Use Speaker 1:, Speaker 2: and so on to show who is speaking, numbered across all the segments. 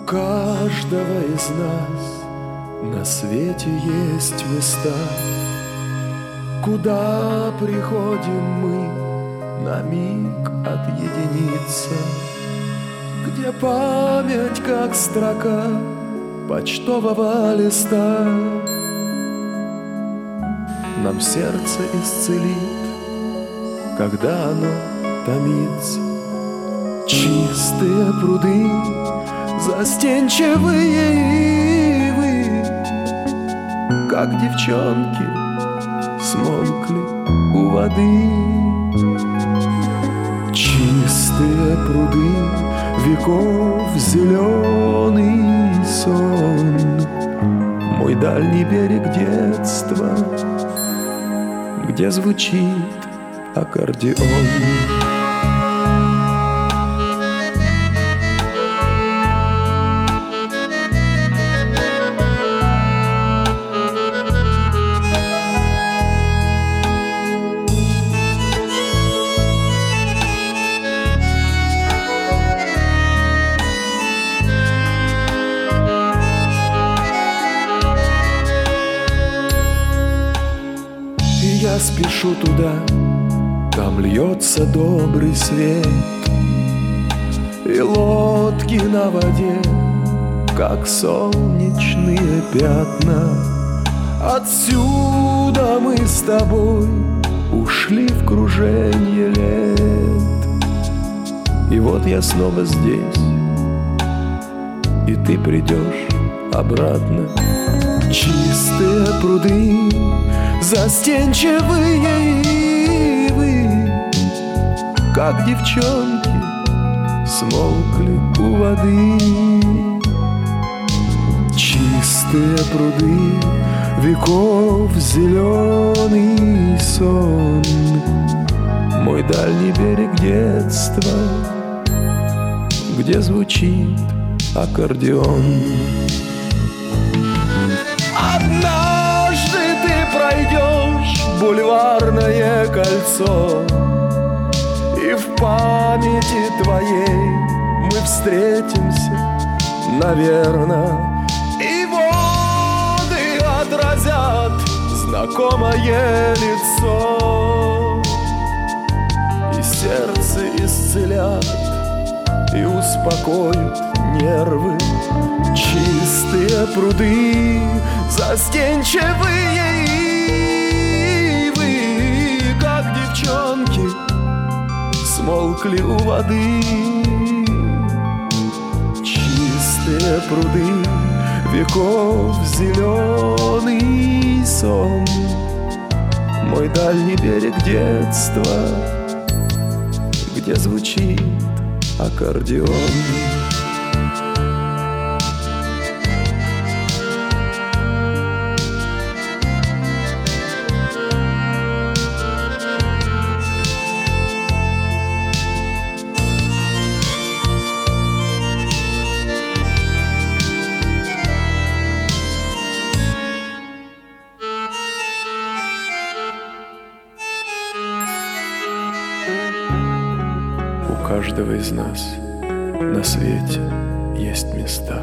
Speaker 1: каждого из нас на свете есть места, куда приходим мы на миг отъединиться, где память, как строка почтового листа, нам сердце исцелит, когда оно томится. Чистые пруды, застенчивые ивы, как девчонки, смолкли у воды. Чистые пруды, веков зеленый сон, мой дальний берег детства, где звучит аккордеон. Я спешу туда, там льется добрый свет, и лодки на воде, как солнечные пятна. Отсюда мы с тобой ушли в круженье лет, и вот я снова здесь, и ты придешь обратно. Чистые пруды, застенчивые ивы, как девчонки, смолкли у воды. Чистые пруды, веков зеленый сон, мой дальний берег детства, где звучит аккордеон. Однажды ты пройдешь бульварное кольцо, и в памяти твоей мы встретимся, наверно, и воды отразят знакомое лицо, и сердце исцелят, и успокоят нервы. Чистые пруды, застенчивые ивы, как девчонки, смолкли у воды. Чистые пруды, веков зеленый сон, мой дальний берег детства, где звучит аккордеон. У каждого из нас на свете есть места,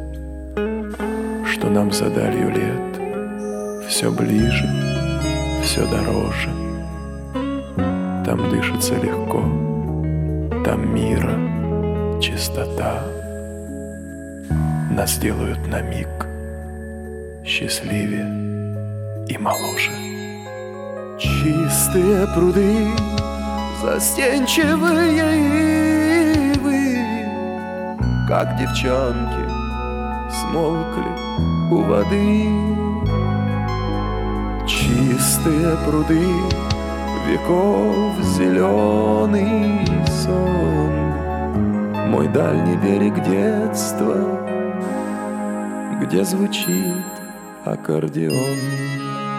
Speaker 1: что нам за далью лет все ближе, все дороже. Там дышится легко, там мира, чистота. Нас делают на миг счастливее и моложе. Чистые пруды, застенчивые ивы, как девчонки, смолкли у воды. Чистые пруды, веков зеленый сон, мой дальний берег детства, где звучит аккордеон.